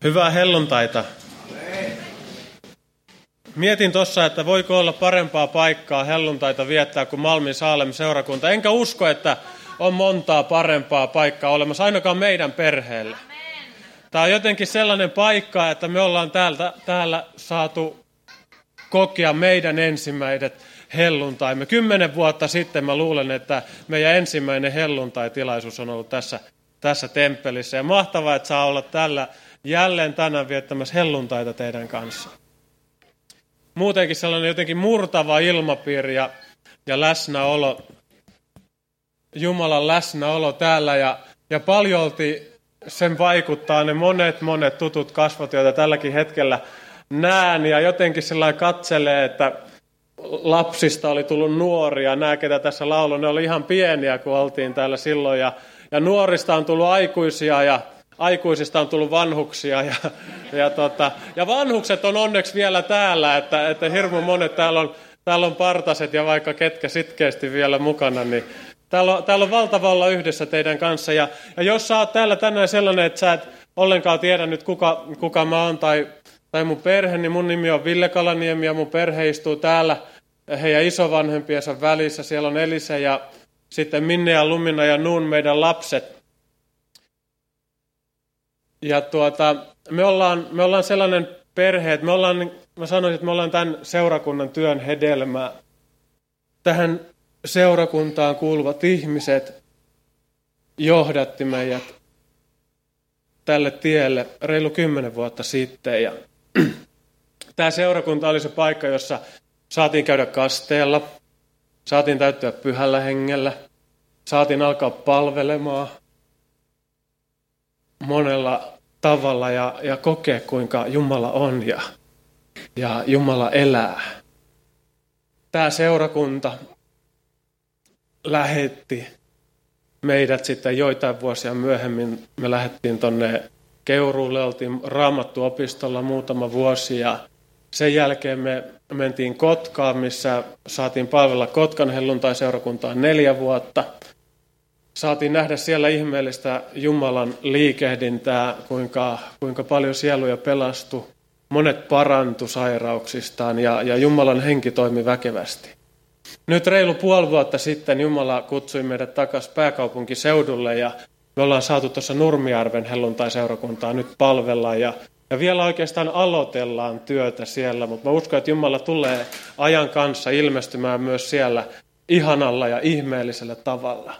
Hyvää helluntaita. Mietin tuossa, että voiko olla parempaa paikkaa helluntaita viettää kuin Malmin Saalem seurakunta. Enkä usko, että on montaa parempaa paikkaa olemassa, ainakaan meidän perheelle. Tämä on jotenkin sellainen paikka, että me ollaan täällä saatu kokea meidän ensimmäiset helluntaimme. 10 vuotta sitten mä luulen, että meidän ensimmäinen helluntai-tilaisuus on ollut tässä temppelissä. Ja mahtavaa, että saa olla tällä jälleen tänään viettämässä helluntaita teidän kanssa. Muutenkin sellainen jotenkin murtava ilmapiiri ja läsnäolo, Jumalan läsnäolo täällä ja paljolti sen vaikuttaa ne monet tutut kasvot, joita tälläkin hetkellä näen ja jotenkin sellainen katselee, että lapsista oli tullut nuoria. Nämä, ketä tässä lauloi, ne oli ihan pieniä, kun oltiin täällä silloin ja nuorista on tullut aikuisia ja aikuisista on tullut vanhuksia ja vanhukset on onneksi vielä täällä, että hirmu monet täällä on partaset ja vaikka ketkä sitkeästi vielä mukana, niin täällä on valtava olla yhdessä teidän kanssa. Ja jos sä oot täällä tänään sellainen, että sä et ollenkaan tiedä nyt kuka mä oon tai mun perhe, niin mun nimi on Ville Kalaniemi ja mun perhe istuu täällä heidän isovanhempiensa välissä. Siellä on Elise ja sitten Minne ja Lumina ja Nuun meidän lapset. Ja me ollaan sellainen perhe, että mä sanoisin, että me ollaan tämän seurakunnan työn hedelmää. Tähän seurakuntaan kuuluvat ihmiset johdatti meidät tälle tielle reilu 10 vuotta sitten. Ja tämä seurakunta oli se paikka, jossa saatiin käydä kasteella, saatiin täyttyä pyhällä hengellä, saatiin alkaa palvelemaan monella tavalla ja kokea, kuinka Jumala on ja Jumala elää. Tämä seurakunta lähetti meidät sitten joitain vuosia myöhemmin. Me lähdettiin tuonne Keuruulle, oltiin Raamattuopistolla muutama vuosi ja sen jälkeen me mentiin Kotkaan, missä saatiin palvella Kotkan helluntai-seurakuntaa 4 vuotta. Saatiin nähdä siellä ihmeellistä Jumalan liikehdintää, kuinka paljon sieluja pelastui. Monet parantu sairauksistaan ja Jumalan henki toimi väkevästi. Nyt reilu 5 vuotta sitten Jumala kutsui meidät takaisin pääkaupunkiseudulle ja me ollaan saatu tuossa Nurmijärven helluntai-seurakuntaa nyt palvella ja vielä oikeastaan aloitellaan työtä siellä, mutta mä uskon, että Jumala tulee ajan kanssa ilmestymään myös siellä ihanalla ja ihmeellisellä tavalla.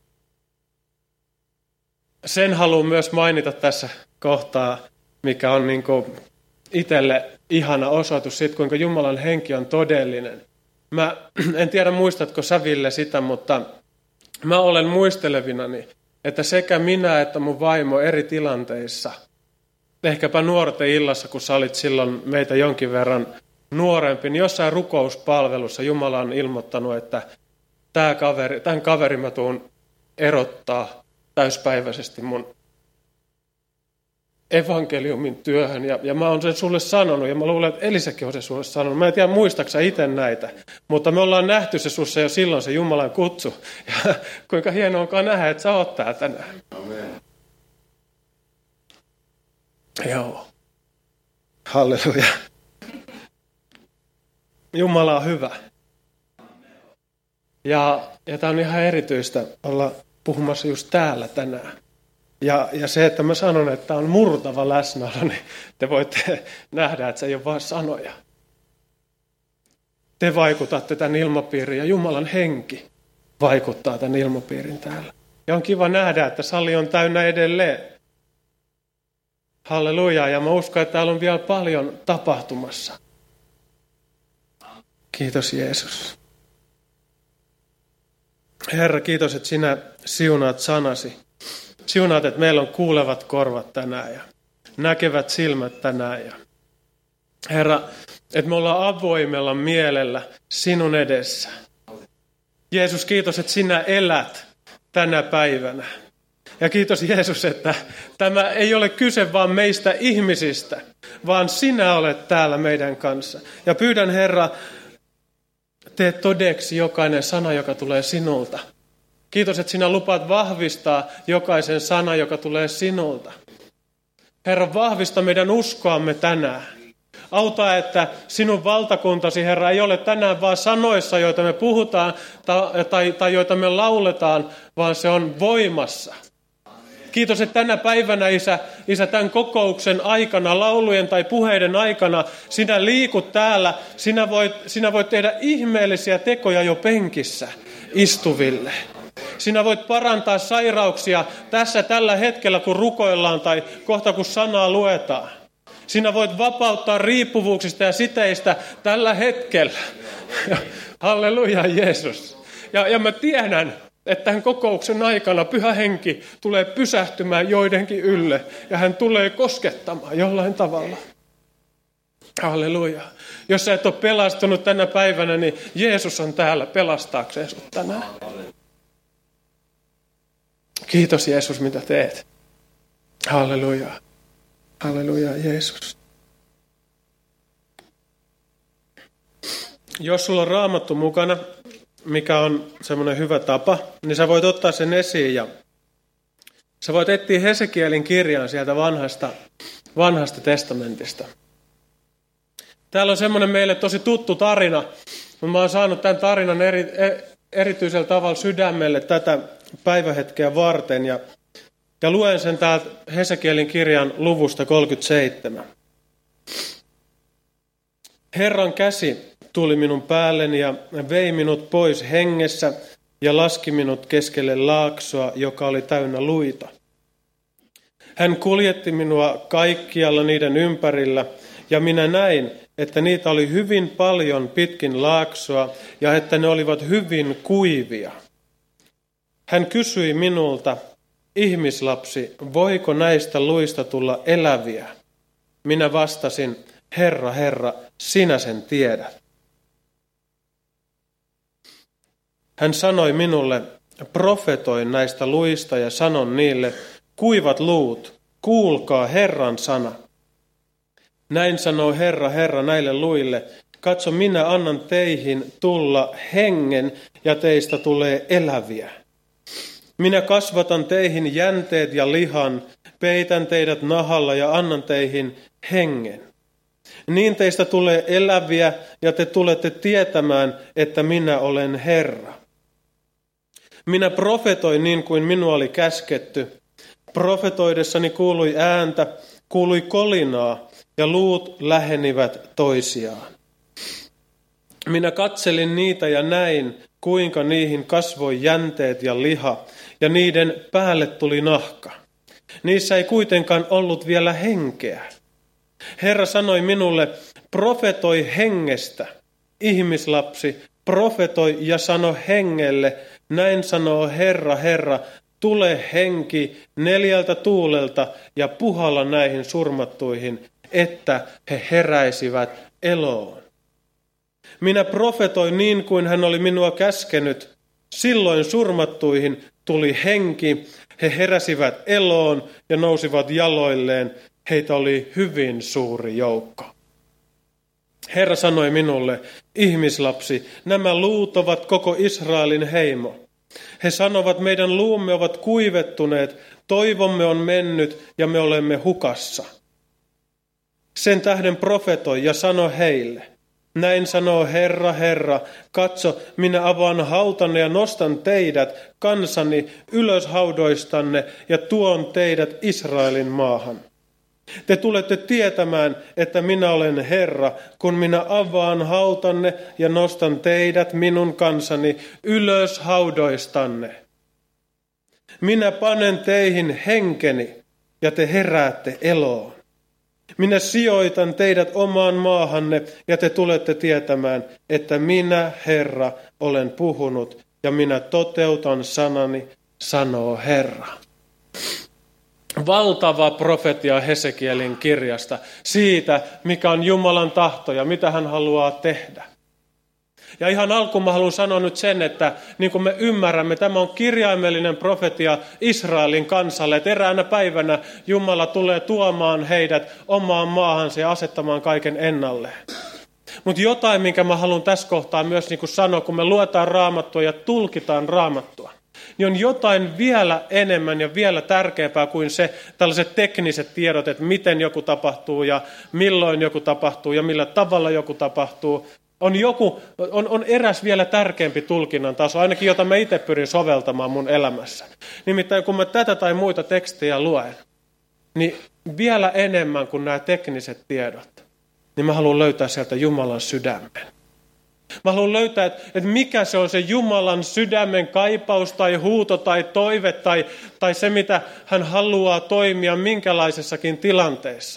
Sen haluan myös mainita tässä kohtaa, mikä on niin kuin itselle ihana osoitus siitä, kuinka Jumalan henki on todellinen. Mä en tiedä, muistatko sä, Ville, sitä, mutta mä olen muistelevinani, että sekä minä että mun vaimo eri tilanteissa, ehkäpä nuorten illassa, kun sä olit silloin meitä jonkin verran nuorempi, niin jossain rukouspalvelussa Jumala on ilmoittanut, että tämän kaverin mä tuun erottaa täyspäiväisesti mun evankeliumin työhön. Ja mä oon sen sulle sanonut, ja mä luulen, että Elisäkin on sen sulle sanonut. Mä en tiedä, muistaksä itse näitä, mutta me ollaan nähty se sussa jo silloin, se Jumalan kutsu. Ja kuinka hienoa onkaan nähdä, että sä oot täällä tänään. Amen. Joo. Halleluja. Jumala on hyvä. Ja tää on ihan erityistä olla puhumassa just täällä tänään. Ja se, että mä sanon, että on murtava läsnäolo, niin te voitte nähdä, että se ei ole vain sanoja. Te vaikutatte tämän ilmapiirin ja Jumalan henki vaikuttaa tämän ilmapiirin täällä. Ja on kiva nähdä, että sali on täynnä edelleen. Halleluja, ja mä uskon, että täällä on vielä paljon tapahtumassa. Kiitos Jeesus. Herra, kiitos, että sinä siunaat sanasi. Siunaat, että meillä on kuulevat korvat tänään ja näkevät silmät tänään. Ja Herra, että me ollaan avoimella mielellä sinun edessä. Jeesus, kiitos, että sinä elät tänä päivänä. Ja kiitos Jeesus, että tämä ei ole kyse vaan meistä ihmisistä, vaan sinä olet täällä meidän kanssa. Ja pyydän, Herra, tee todeksi jokainen sana, joka tulee sinulta. Kiitos, että sinä lupaat vahvistaa jokaisen sanan, joka tulee sinulta. Herra, vahvista meidän uskoamme tänään. Auta, että sinun valtakuntasi, Herra, ei ole tänään vaan sanoissa, joita me puhutaan tai joita me lauletaan, vaan se on voimassa. Kiitos, että tänä päivänä, Isä, tämän kokouksen aikana, laulujen tai puheiden aikana, sinä liikut täällä, sinä voit tehdä ihmeellisiä tekoja jo penkissä istuville. Sinä voit parantaa sairauksia tässä tällä hetkellä, kun rukoillaan tai kohta kun sanaa luetaan. Sinä voit vapauttaa riippuvuuksista ja siteistä tällä hetkellä. Halleluja, Jeesus. Ja mä tiedän, että tämän kokouksen aikana Pyhä Henki tulee pysähtymään joidenkin ylle ja hän tulee koskettamaan jollain tavalla. Halleluja. Jos sä et ole pelastunut tänä päivänä, niin Jeesus on täällä pelastaakseen sut tänään. Kiitos Jeesus, mitä teet. Halleluja. Halleluja, Jeesus. Jos sulla on Raamattu mukana, mikä on semmoinen hyvä tapa, niin sä voit ottaa sen esiin ja sä voit etsiä Hesekielin kirjan sieltä vanhasta testamentista. Täällä on semmoinen meille tosi tuttu tarina, mutta mä oon saanut tämän tarinan erityisellä tavalla sydämelle tätä päivähetkeä varten ja luen sen täältä Hesekielin kirjan luvusta 37. Herran käsi tuli minun päälleni ja vei minut pois hengessä ja laski minut keskelle laaksoa, joka oli täynnä luita. Hän kuljetti minua kaikkialla niiden ympärillä ja minä näin, että niitä oli hyvin paljon pitkin laaksoa ja että ne olivat hyvin kuivia. Hän kysyi minulta, ihmislapsi, voiko näistä luista tulla eläviä? Minä vastasin, Herra, Herra, sinä sen tiedät. Hän sanoi minulle, profetoi näistä luista ja sanon niille, kuivat luut, kuulkaa Herran sana. Näin sanoo Herra, Herra näille luille, katso minä annan teihin tulla hengen ja teistä tulee eläviä. Minä kasvatan teihin jänteet ja lihan, peitän teidät nahalla ja annan teihin hengen. Niin teistä tulee eläviä ja te tulette tietämään, että minä olen Herra. Minä profetoin niin kuin minua oli käsketty. Profetoidessani kuului ääntä, kuului kolinaa ja luut lähenivät toisiaan. Minä katselin niitä ja näin, kuinka niihin kasvoi jänteet ja liha, ja niiden päälle tuli nahka. Niissä ei kuitenkaan ollut vielä henkeä. Herra sanoi minulle, profetoi hengestä, ihmislapsi, profetoi ja sano hengelle, näin sanoo Herra, Herra, tule henki 4 tuulelta ja puhalla näihin surmattuihin, että he heräisivät eloon. Minä profetoin niin kuin hän oli minua käskenyt. Silloin surmattuihin tuli henki, he heräsivät eloon ja nousivat jaloilleen. Heitä oli hyvin suuri joukko. Herra sanoi minulle, ihmislapsi, nämä luut ovat koko Israelin heimo. He sanovat, meidän luumme ovat kuivettuneet, toivomme on mennyt ja me olemme hukassa. Sen tähden profetoi ja sano heille. Näin sanoo Herra, Herra, katso, minä avaan hautanne ja nostan teidät, kansani, ylös haudoistanne ja tuon teidät Israelin maahan. Te tulette tietämään, että minä olen Herra, kun minä avaan hautanne ja nostan teidät, minun kansani, ylös haudoistanne. Minä panen teihin henkeni ja te heräätte eloon. Minä sijoitan teidät omaan maahanne ja te tulette tietämään, että minä, Herra, olen puhunut ja minä toteutan sanani, sanoo Herra. Valtava profetia Hesekielin kirjasta siitä, mikä on Jumalan tahto ja mitä hän haluaa tehdä. Ja ihan alkuun mä haluan sanoa nyt sen, että niin kuin me ymmärrämme, tämä on kirjaimellinen profetia Israelin kansalle, että eräänä päivänä Jumala tulee tuomaan heidät omaan maahansa ja asettamaan kaiken ennalleen. Mutta jotain, minkä mä haluan tässä kohtaa myös niin kuin sanoa, kun me luetaan Raamattua ja tulkitaan Raamattua, niin on jotain vielä enemmän ja vielä tärkeämpää kuin se tällaiset tekniset tiedot, että miten joku tapahtuu ja milloin joku tapahtuu ja millä tavalla joku tapahtuu. On eräs vielä tärkeämpi tulkinnan taso, ainakin jota mä itse pyrin soveltamaan mun elämässä. Nimittäin kun mä tätä tai muita tekstejä luen, niin vielä enemmän kuin nämä tekniset tiedot, niin mä haluan löytää sieltä Jumalan sydämen. Mä haluan löytää, että mikä se on se Jumalan sydämen kaipaus tai huuto tai toive tai se, mitä hän haluaa toimia minkälaisessakin tilanteessa.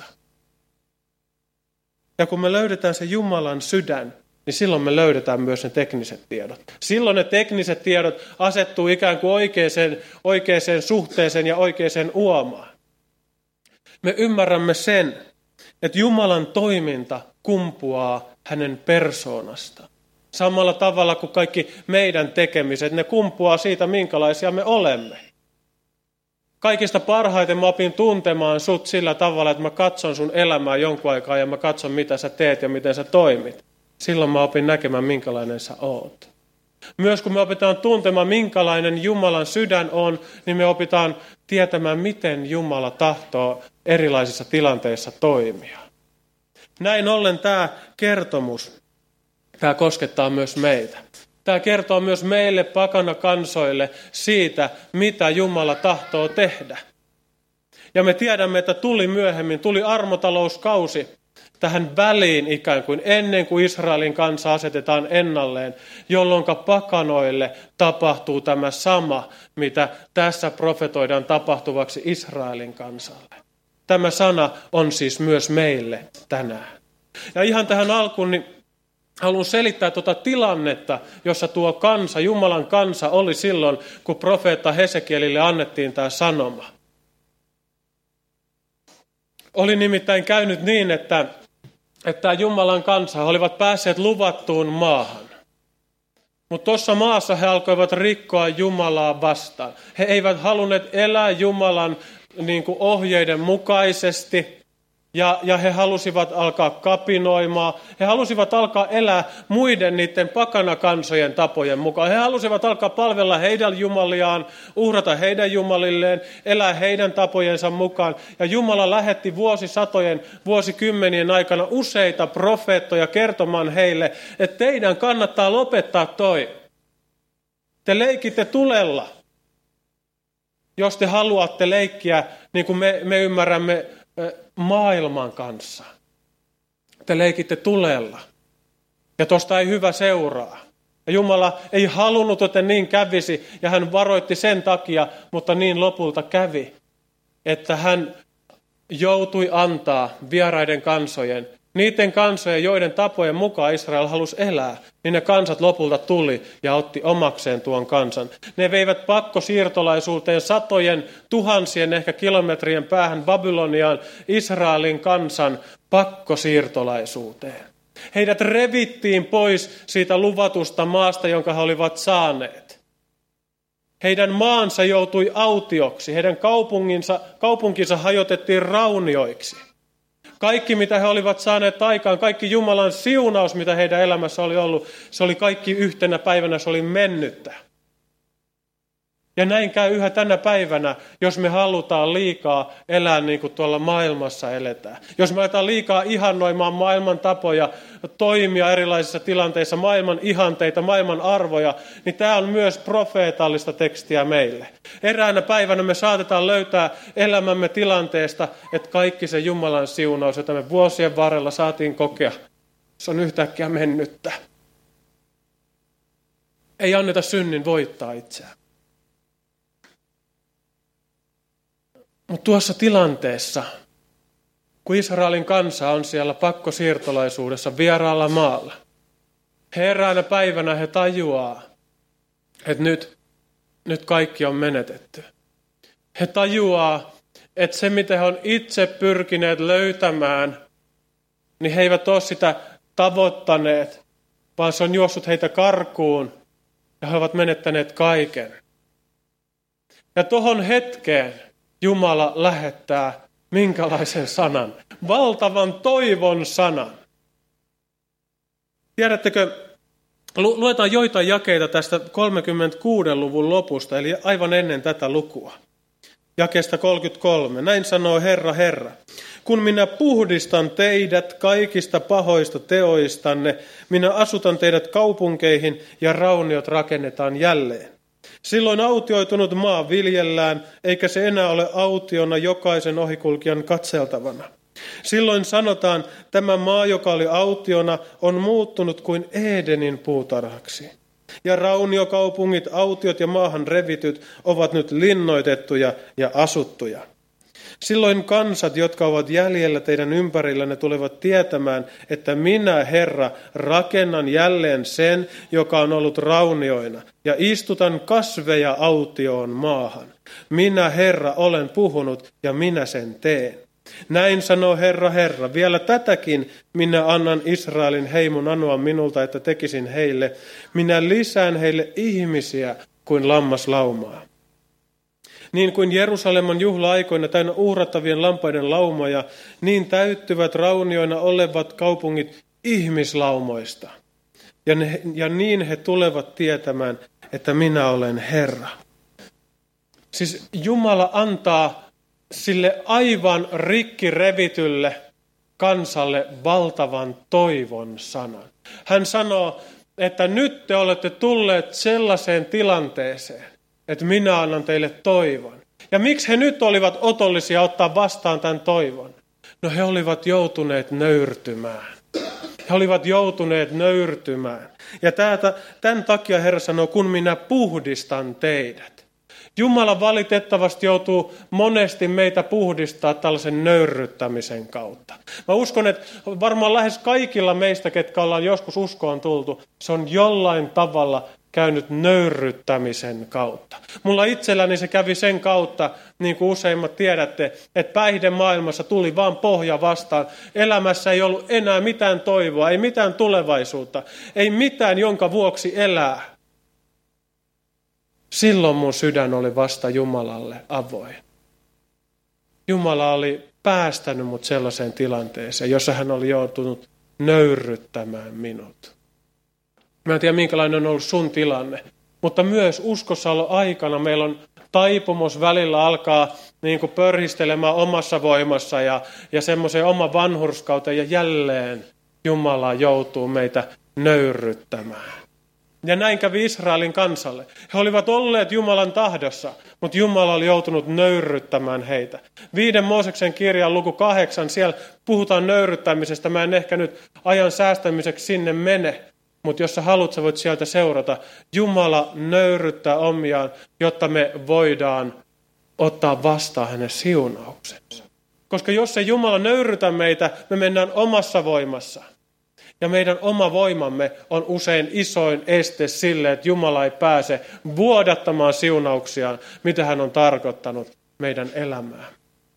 Ja kun me löydetään se Jumalan sydän, niin silloin me löydetään myös ne tekniset tiedot. Silloin ne tekniset tiedot asettuu ikään kuin oikeaan suhteeseen ja oikeaan uomaan. Me ymmärrämme sen, että Jumalan toiminta kumpuaa hänen persoonasta. Samalla tavalla kuin kaikki meidän tekemiset, ne kumpuaa siitä, minkälaisia me olemme. Kaikista parhaiten mä opin tuntemaan sut sillä tavalla, että mä katson sun elämää jonkun aikaa ja mä katson, mitä sä teet ja miten sä toimit. Silloin mä opin näkemään, minkälainen sä oot. Myös kun me opitaan tuntemaan, minkälainen Jumalan sydän on, niin me opitaan tietämään, miten Jumala tahtoo erilaisissa tilanteissa toimia. Näin ollen tämä kertomus, tämä koskettaa myös meitä. Tämä kertoo myös meille pakanakansoille siitä, mitä Jumala tahtoo tehdä. Ja me tiedämme, että tuli armotalouskausi tähän väliin ikään kuin ennen kuin Israelin kansa asetetaan ennalleen, jolloin pakanoille tapahtuu tämä sama, mitä tässä profetoidaan tapahtuvaksi Israelin kansalle. Tämä sana on siis myös meille tänään. Ja ihan tähän alkuun niin haluan selittää tuota tilannetta, jossa tuo kansa, Jumalan kansa, oli silloin, kun profeetta Hesekielille annettiin tämä sanoma. Oli nimittäin käynyt niin, että Jumalan kansa olivat päässeet luvattuun maahan. Mutta tuossa maassa he alkoivat rikkoa Jumalaa vastaan. He eivät halunneet elää Jumalan ohjeiden mukaisesti. Ja he halusivat alkaa kapinoimaan. He halusivat alkaa elää muiden niiden pakanakansojen tapojen mukaan. He halusivat alkaa palvella heidän jumaliaan, uhrata heidän jumalilleen, elää heidän tapojensa mukaan. Ja Jumala lähetti vuosikymmenien aikana useita profeettoja kertomaan heille, että teidän kannattaa lopettaa toi. Te leikitte tulella, jos te haluatte leikkiä, niin kuin me ymmärrämme, maailman kanssa. Te leikitte tulella. Ja tosta ei hyvä seuraa. Ja Jumala ei halunnut, että niin kävisi, ja hän varoitti sen takia, mutta niin lopulta kävi, että hän joutui antaa vieraiden kansojen, niiden kansojen, joiden tapojen mukaan Israel halusi elää, niin ne kansat lopulta tuli ja otti omakseen tuon kansan. Ne veivät pakkosiirtolaisuuteen satojen, tuhansien, ehkä kilometrien päähän Babyloniaan Israelin kansan pakkosiirtolaisuuteen. Heidät revittiin pois siitä luvatusta maasta, jonka he olivat saaneet. Heidän maansa joutui autioksi, heidän kaupunkinsa hajotettiin raunioiksi. Kaikki, mitä he olivat saaneet aikaan, kaikki Jumalan siunaus, mitä heidän elämässä oli ollut, se oli kaikki yhtenä päivänä, se oli mennyttä. Ja näin käy yhä tänä päivänä, jos me halutaan liikaa elää niin kuin tuolla maailmassa eletään. Jos me aletaan liikaa ihannoimaan maailman tapoja, toimia erilaisissa tilanteissa, maailman ihanteita, maailman arvoja, niin tämä on myös profeetallista tekstiä meille. Eräänä päivänä me saatetaan löytää elämämme tilanteesta, että kaikki se Jumalan siunaus, jota me vuosien varrella saatiin kokea, se on yhtäkkiä mennyttä. Ei anneta synnin voittaa itseään. Mutta tuossa tilanteessa, kun Israelin kansa on siellä pakkosiirtolaisuudessa vieraalla maalla, eräänä päivänä he tajuaa, että nyt kaikki on menetetty. He tajuaa, että se mitä he on itse pyrkineet löytämään, niin he eivät ole sitä tavoittaneet, vaan se on juossut heitä karkuun ja he ovat menettäneet kaiken. Ja tohon hetkeen Jumala lähettää minkälaisen sanan? Valtavan toivon sanan. Tiedättekö, Luetaan joitain jakeita tästä 36. luvun lopusta, eli aivan ennen tätä lukua. Jakeesta 33. Näin sanoo Herra, Herra. Kun minä puhdistan teidät kaikista pahoista teoistanne, minä asutan teidät kaupunkeihin ja rauniot rakennetaan jälleen. Silloin autioitunut maa viljellään, eikä se enää ole autiona jokaisen ohikulkijan katseltavana. Silloin sanotaan, tämä maa, joka oli autiona, on muuttunut kuin Edenin puutarhaksi. Ja rauniokaupungit, autiot ja maahan revityt ovat nyt linnoitettuja ja asuttuja. Silloin kansat, jotka ovat jäljellä teidän ympärillänne, tulevat tietämään, että minä, Herra, rakennan jälleen sen, joka on ollut raunioina, ja istutan kasveja autioon maahan. Minä, Herra, olen puhunut, ja minä sen teen. Näin sanoo Herra, Herra, vielä tätäkin minä annan Israelin heimon anoa minulta, että tekisin heille. Minä lisään heille ihmisiä kuin lammaslaumaa. Niin kuin Jerusaleman juhla-aikoina täynnä uhrattavien lampaiden laumoja, niin täyttyvät raunioina olevat kaupungit ihmislaumoista. Ja niin he tulevat tietämään, että minä olen Herra. Siis Jumala antaa sille aivan rikki revitylle kansalle valtavan toivon sanan. Hän sanoo, että nyt te olette tulleet sellaiseen tilanteeseen, että minä annan teille toivon. Ja miksi he nyt olivat otollisia ottaa vastaan tämän toivon? No he olivat joutuneet nöyrtymään. He olivat joutuneet nöyrtymään. Ja tämän takia Herra sanoo, kun minä puhdistan teidät. Jumala valitettavasti joutuu monesti meitä puhdistaa tällaisen nöyrryttämisen kautta. Mä uskon, että varmaan lähes kaikilla meistä, ketkä ollaan joskus uskoon tultu, se on jollain tavalla käynyt nöyrryttämisen kautta. Mulla itselläni se kävi sen kautta, niin kuin useimmat tiedätte, että päihdemaailmassa tuli vaan pohja vastaan. Elämässä ei ollut enää mitään toivoa, ei mitään tulevaisuutta, ei mitään, jonka vuoksi elää. Silloin mun sydän oli vasta Jumalalle avoin. Jumala oli päästänyt mut sellaiseen tilanteeseen, jossa hän oli joutunut nöyrryttämään minut. Mä en tiedä, minkälainen on ollut sun tilanne, mutta myös uskossaolo aikana meillä on taipumus välillä alkaa niin kuin pörhistelemään omassa voimassa ja semmoiseen oman vanhurskauteen, ja jälleen Jumala joutuu meitä nöyrryttämään. Ja näin kävi Israelin kansalle. He olivat olleet Jumalan tahdossa, mutta Jumala oli joutunut nöyrryttämään heitä. 5. Mooseksen kirjan luku 8, siellä puhutaan nöyrryttämisestä. Mä en ehkä nyt ajan säästämiseksi sinne mene, mutta jos sä haluat, sä voit sieltä seurata. Jumala nöyrryttää omiaan, jotta me voidaan ottaa vastaan hänen siunauksensa. Koska jos ei Jumala nöyrrytä meitä, me mennään omassa voimassa. Ja meidän oma voimamme on usein isoin este sille, että Jumala ei pääse vuodattamaan siunauksiaan, mitä hän on tarkoittanut meidän elämään.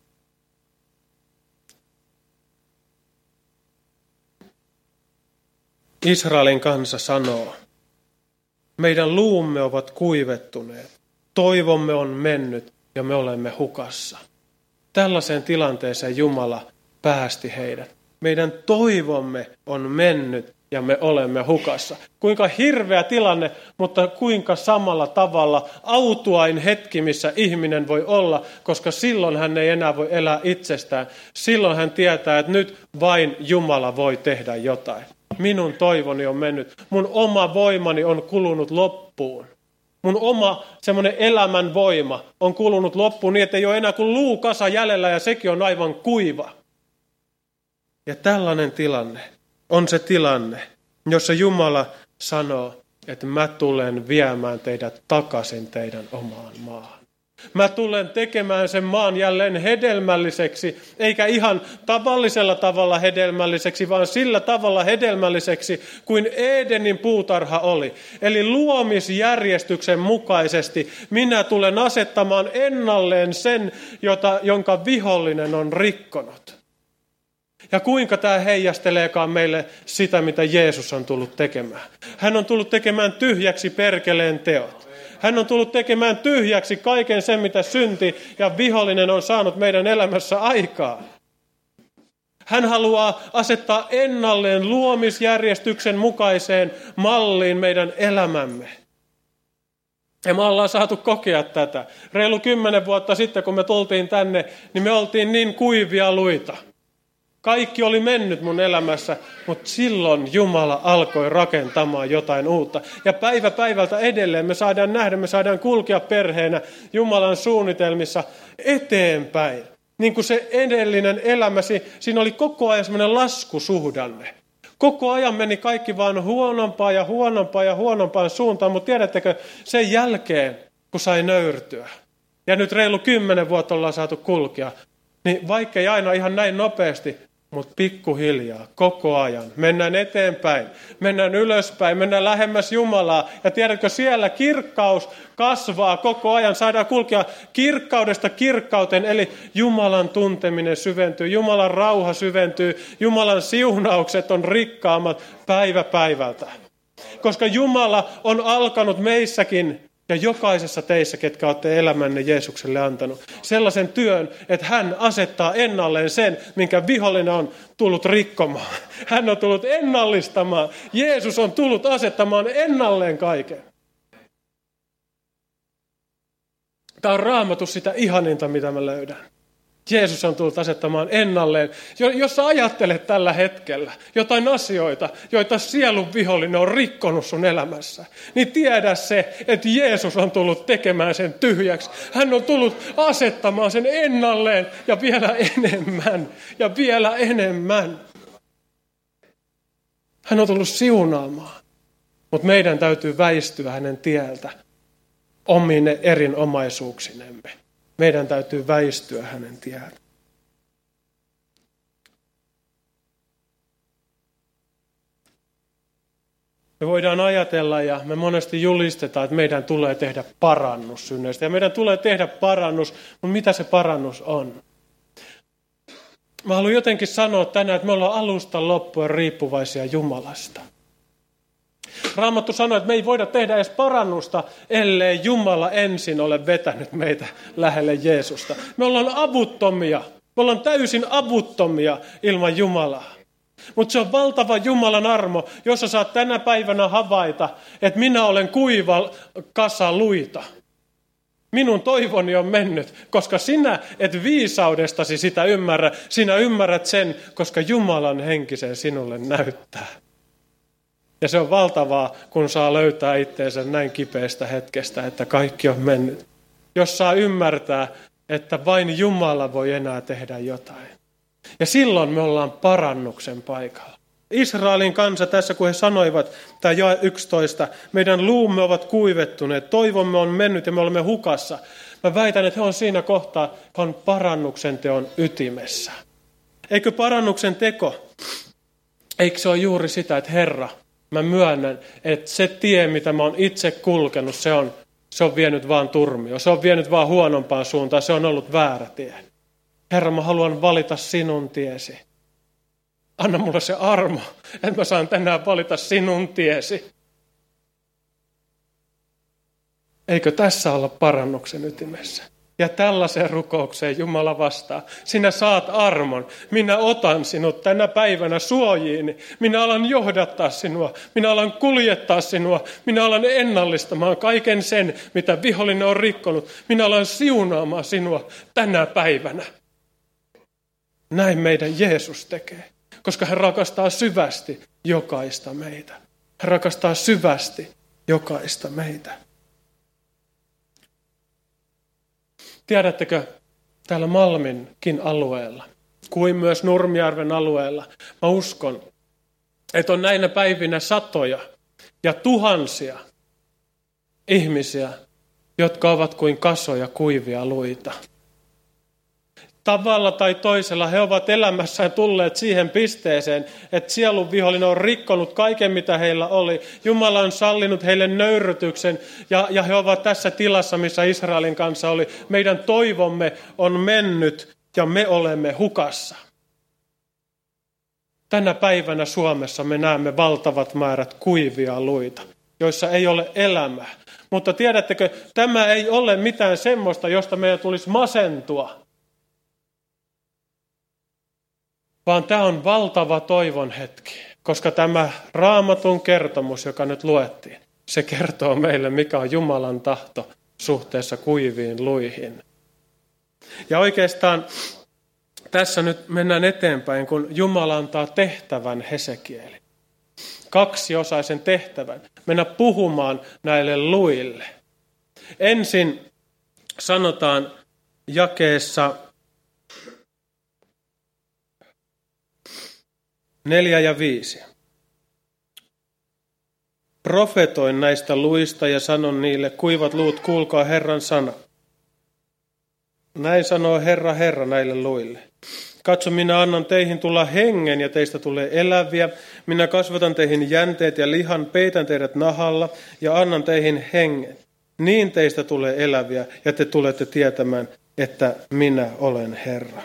Israelin kansa sanoo, meidän luumme ovat kuivettuneet, toivomme on mennyt ja me olemme hukassa. Tällaiseen tilanteeseen Jumala päästi heidät. Meidän toivomme on mennyt ja me olemme hukassa. Kuinka hirveä tilanne, mutta kuinka samalla tavalla autuain hetki, missä ihminen voi olla, koska silloin hän ei enää voi elää itsestään. Silloin hän tietää, että nyt vain Jumala voi tehdä jotain. Minun toivoni on mennyt. Mun oma voimani on kulunut loppuun. Mun oma semmoinen elämän voima on kulunut loppuun niin, että ei ole enää kuin luukasa jäljellä ja sekin on aivan kuiva. Ja tällainen tilanne on se tilanne, jossa Jumala sanoo, että mä tulen viemään teidät takaisin teidän omaan maahan. Mä tulen tekemään sen maan jälleen hedelmälliseksi, eikä ihan tavallisella tavalla hedelmälliseksi, vaan sillä tavalla hedelmälliseksi kuin Edenin puutarha oli. Eli luomisjärjestyksen mukaisesti minä tulen asettamaan ennalleen sen, jonka vihollinen on rikkonut. Ja kuinka tämä heijasteleekaan meille sitä, mitä Jeesus on tullut tekemään. Hän on tullut tekemään tyhjäksi perkeleen teot. Hän on tullut tekemään tyhjäksi kaiken sen, mitä synti ja vihollinen on saanut meidän elämässä aikaa. Hän haluaa asettaa ennalleen luomisjärjestyksen mukaiseen malliin meidän elämämme. Ja me ollaan saatu kokea tätä. Reilu 10 vuotta sitten, kun me tultiin tänne, niin me oltiin niin kuivia luita. Kaikki oli mennyt mun elämässä, mutta silloin Jumala alkoi rakentamaan jotain uutta. Ja päivä päivältä edelleen me saadaan nähdä, me saadaan kulkea perheenä Jumalan suunnitelmissa eteenpäin. Niin kuin se edellinen elämäsi, siinä oli koko ajan semmoinen laskusuhdanne. Koko ajan meni kaikki vaan huonompaan ja huonompaan ja huonompaan suuntaan, mutta tiedättekö, sen jälkeen, kun sai nöyrtyä, ja nyt reilu 10 vuotta ollaan saatu kulkea, niin vaikka ei aina ihan näin nopeasti, mutta pikkuhiljaa, koko ajan, mennään eteenpäin, mennään ylöspäin, mennään lähemmäs Jumalaa, ja tiedätkö, siellä kirkkaus kasvaa koko ajan, saadaan kulkea kirkkaudesta kirkkauteen, eli Jumalan tunteminen syventyy, Jumalan rauha syventyy, Jumalan siunaukset on rikkaammat päivä päivältä. Koska Jumala on alkanut meissäkin ja jokaisessa teissä, ketkä olette elämänne Jeesukselle antanut, sellaisen työn, että hän asettaa ennalleen sen, minkä vihollinen on tullut rikkomaan. Hän on tullut ennallistamaan. Jeesus on tullut asettamaan ennalleen kaiken. Tämä on Raamatus sitä ihaninta, mitä mä löydän. Jeesus on tullut asettamaan ennalleen. Jos sä ajattelet tällä hetkellä jotain asioita, joita sielun vihollinen on rikkonut sun elämässä, niin tiedä se, että Jeesus on tullut tekemään sen tyhjäksi. Hän on tullut asettamaan sen ennalleen ja vielä enemmän ja vielä enemmän. Hän on tullut siunaamaan, mutta meidän täytyy väistyä hänen tieltä omine erinomaisuuksinemme. Meidän täytyy väistyä hänen tieltä. Me voidaan ajatella ja me monesti julistetaan, että meidän tulee tehdä parannus synneistä. Ja meidän tulee tehdä parannus, mutta mitä se parannus on? Mä haluan jotenkin sanoa tänään, että me ollaan alusta loppuen riippuvaisia Jumalasta. Raamattu sanoo, että me ei voida tehdä edes parannusta, ellei Jumala ensin ole vetänyt meitä lähelle Jeesusta. Me ollaan avuttomia. Me ollaan täysin avuttomia ilman Jumalaa. Mutta se on valtava Jumalan armo, jossa saat tänä päivänä havaita, että minä olen kuiva kasa luita. Minun toivoni on mennyt, koska sinä et viisaudestasi sitä ymmärrä. Sinä ymmärrät sen, koska Jumalan henki sen sinulle näyttää. Ja se on valtavaa, kun saa löytää itseensä näin kipeästä hetkestä, että kaikki on mennyt. Jos saa ymmärtää, että vain Jumala voi enää tehdä jotain. Ja silloin me ollaan parannuksen paikalla. Israelin kansa tässä, kun he sanoivat, tämä jae 11, meidän luumme ovat kuivettuneet, toivomme on mennyt ja me olemme hukassa. Mä väitän, että he on siinä kohtaa, he on parannuksen teon ytimessä. Eikö parannuksen teko, eikö se ole juuri sitä, että Herra, mä myönnän, että se tie, mitä mä oon itse kulkenut, se on vienyt vaan turmioon. Se on vienyt vaan huonompaan suuntaan. Se on ollut väärä tie. Herra, mä haluan valita sinun tiesi. Anna mulle se armo, että mä saan tänään valita sinun tiesi. Eikö tässä olla parannuksen ytimessä? Ja tällaiseen rukoukseen Jumala vastaa. Sinä saat armon. Minä otan sinut tänä päivänä suojiini. Minä alan johdattaa sinua. Minä alan kuljettaa sinua. Minä alan ennallistamaan kaiken sen, mitä vihollinen on rikkonut. Minä alan siunaamaan sinua tänä päivänä. Näin meidän Jeesus tekee. Koska hän rakastaa syvästi jokaista meitä. Hän rakastaa syvästi jokaista meitä. Tiedättekö, täällä Malminkin alueella, kuin myös Nurmijärven alueella, mä uskon, että on näinä päivinä satoja ja tuhansia ihmisiä, jotka ovat kuin kasoja kuivia luita. Tavalla tai toisella he ovat elämässään tulleet siihen pisteeseen, että sielun vihollinen on rikkonut kaiken, mitä heillä oli. Jumala on sallinut heille nöyrrytyksen ja he ovat tässä tilassa, missä Israelin kanssa oli. Meidän toivomme on mennyt ja me olemme hukassa. Tänä päivänä Suomessa me näemme valtavat määrät kuivia luita, joissa ei ole elämää. Mutta tiedättekö, tämä ei ole mitään semmoista, josta meidän tulisi masentua. vaan tämä on valtava toivon hetki, koska tämä Raamatun kertomus, joka nyt luettiin, se kertoo meille, mikä on Jumalan tahto suhteessa kuiviin luihin. Ja oikeastaan tässä nyt mennään eteenpäin, kun Jumala antaa tehtävän Hesekieli. Kaksiosaisen tehtävän. Mennä puhumaan näille luille. Ensin sanotaan jakeessa 4 ja 5. Profetoin näistä luista ja sanon niille, kuivat luut, kuulkaa Herran sana. Näin sanoo Herra, Herra näille luille. Katso, minä annan teihin tulla hengen ja teistä tulee eläviä. Minä kasvatan teihin jänteet ja lihan, peitän teidät nahalla ja annan teihin hengen. Niin teistä tulee eläviä ja te tulette tietämään, että minä olen Herra.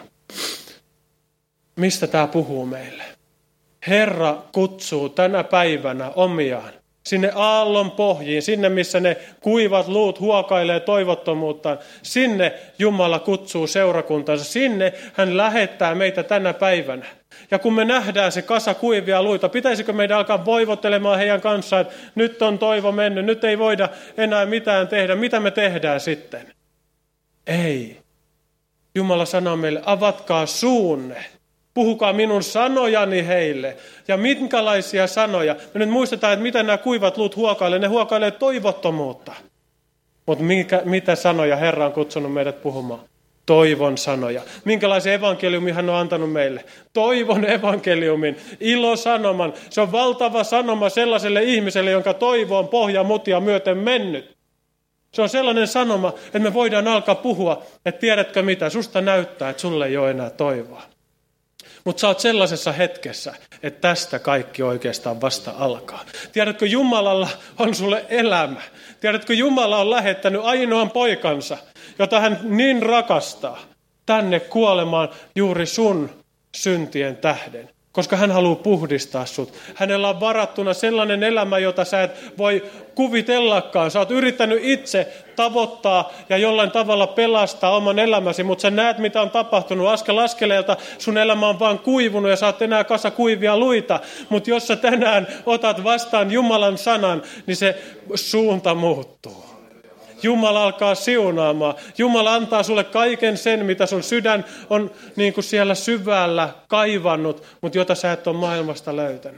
Mistä tämä puhuu meille? Herra kutsuu tänä päivänä omiaan sinne aallon pohjiin, sinne missä ne kuivat luut huokailee toivottomuuttaan. Sinne Jumala kutsuu seurakuntansa, sinne hän lähettää meitä tänä päivänä. Ja kun me nähdään se kasa kuivia luita, pitäisikö meidän alkaa voivottelemaan heidän kanssaan, että nyt on toivo mennyt, nyt ei voida enää mitään tehdä. Mitä me tehdään sitten? Ei. Jumala sanoo meille, avatkaa suunne. Puhukaa minun sanojani heille. Ja minkälaisia sanoja? Me nyt muistetaan, että mitä nämä kuivat luut huokailee. Ne huokailee toivottomuutta. Mutta mitä sanoja Herra on kutsunut meidät puhumaan? Toivon sanoja. Minkälaisen evankeliumin hän on antanut meille? Toivon evankeliumin, ilosanoman. Se on valtava sanoma sellaiselle ihmiselle, jonka toivo on pohjamutia myöten mennyt. Se on sellainen sanoma, että me voidaan alkaa puhua, että tiedätkö mitä, susta näyttää, että sulle ei ole enää toivoa. Mutta sä oot sellaisessa hetkessä, että tästä kaikki oikeastaan vasta alkaa. Tiedätkö, Jumalalla on sulle elämä. Tiedätkö, Jumala on lähettänyt ainoan poikansa, jota hän niin rakastaa, tänne kuolemaan juuri sun syntien tähden. Koska hän haluaa puhdistaa sut. Hänellä on varattuna sellainen elämä, jota sä et voi kuvitellakaan. Sä oot yrittänyt itse tavoittaa ja jollain tavalla pelastaa oman elämäsi, mutta sä näet, mitä on tapahtunut. Askel askeleelta sun elämä on vaan kuivunut ja sä oot enää kasa kuivia luita. Mutta jos sä tänään otat vastaan Jumalan sanan, niin se suunta muuttuu. Jumala alkaa siunaamaan. Jumala antaa sulle kaiken sen, mitä sun sydän on niin kuin siellä syvällä kaivannut, mutta jota sä et ole maailmasta löytänyt.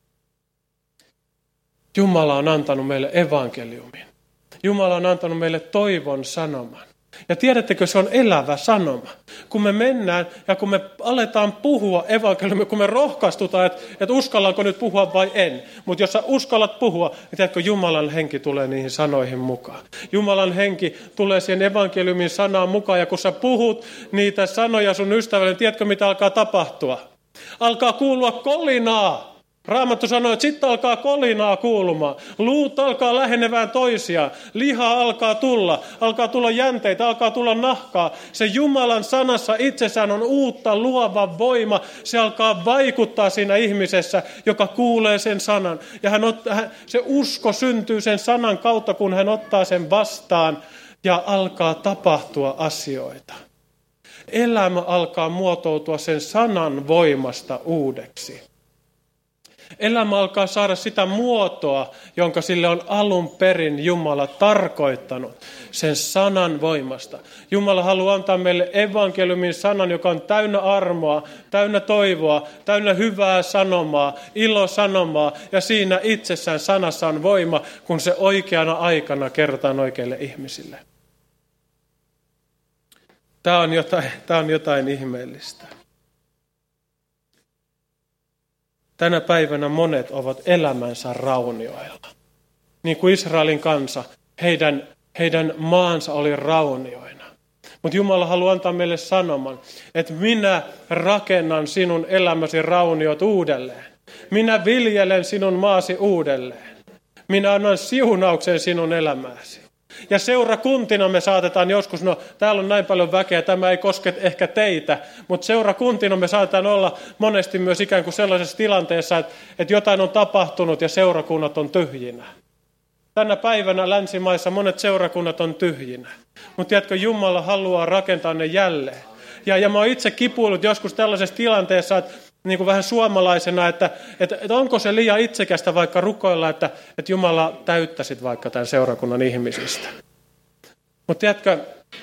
Jumala on antanut meille evankeliumin. Jumala on antanut meille toivon sanoman. Ja tiedättekö, se on elävä sanoma. Kun me mennään ja kun me aletaan puhua evankeliumia, kun me rohkaistutaan, että uskallanko nyt puhua vai en. Mutta jos sä uskallat puhua, niin tiedätkö, Jumalan henki tulee niihin sanoihin mukaan. Jumalan henki tulee siihen evankeliumin sanaan mukaan. Ja kun sä puhut niitä sanoja sun ystävälle, niin tiedätkö, mitä alkaa tapahtua? Alkaa kuulua kolinaa. Raamattu sanoo, että sitten alkaa kolinaa kuulumaan. Luut alkaa lähenevään toisiaan. Liha alkaa tulla jänteitä, alkaa tulla nahkaa. Se Jumalan sanassa itsessään on uutta luova voima. Se alkaa vaikuttaa siinä ihmisessä, joka kuulee sen sanan. Ja se usko syntyy sen sanan kautta, kun hän ottaa sen vastaan ja alkaa tapahtua asioita. Elämä alkaa muotoutua sen sanan voimasta uudeksi. Elämä alkaa saada sitä muotoa, jonka sille on alun perin Jumala tarkoittanut sen sanan voimasta. Jumala haluaa antaa meille evankeliumin sanan, joka on täynnä armoa, täynnä toivoa, täynnä hyvää sanomaa, ilosanomaa. Ja siinä itsessään sanassa on voima, kun se oikeana aikana kerrotaan oikeille ihmisille. Tämä on jotain ihmeellistä. Tänä päivänä monet ovat elämänsä raunioilla. Niin kuin Israelin kansa, heidän maansa oli raunioina. Mutta Jumala haluaa antaa meille sanoman, että minä rakennan sinun elämäsi rauniot uudelleen. Minä viljelen sinun maasi uudelleen. Minä annan siunauksen sinun elämääsi. Ja seurakuntina me saatetaan joskus, täällä on näin paljon väkeä, tämä ei koske ehkä teitä, mutta seurakuntina me saatetaan olla monesti myös ikään kuin sellaisessa tilanteessa, että jotain on tapahtunut ja seurakunnat on tyhjinä. Tänä päivänä länsimaissa monet seurakunnat on tyhjinä, mutta tiedätkö, Jumala haluaa rakentaa ne jälleen. Ja mä oon itse kipuillut joskus tällaisessa tilanteessa, että niin kuin vähän suomalaisena, että onko se liian itsekästä vaikka rukoilla, että Jumala täyttäisit vaikka tämän seurakunnan ihmisistä. Mutta tiedätkö,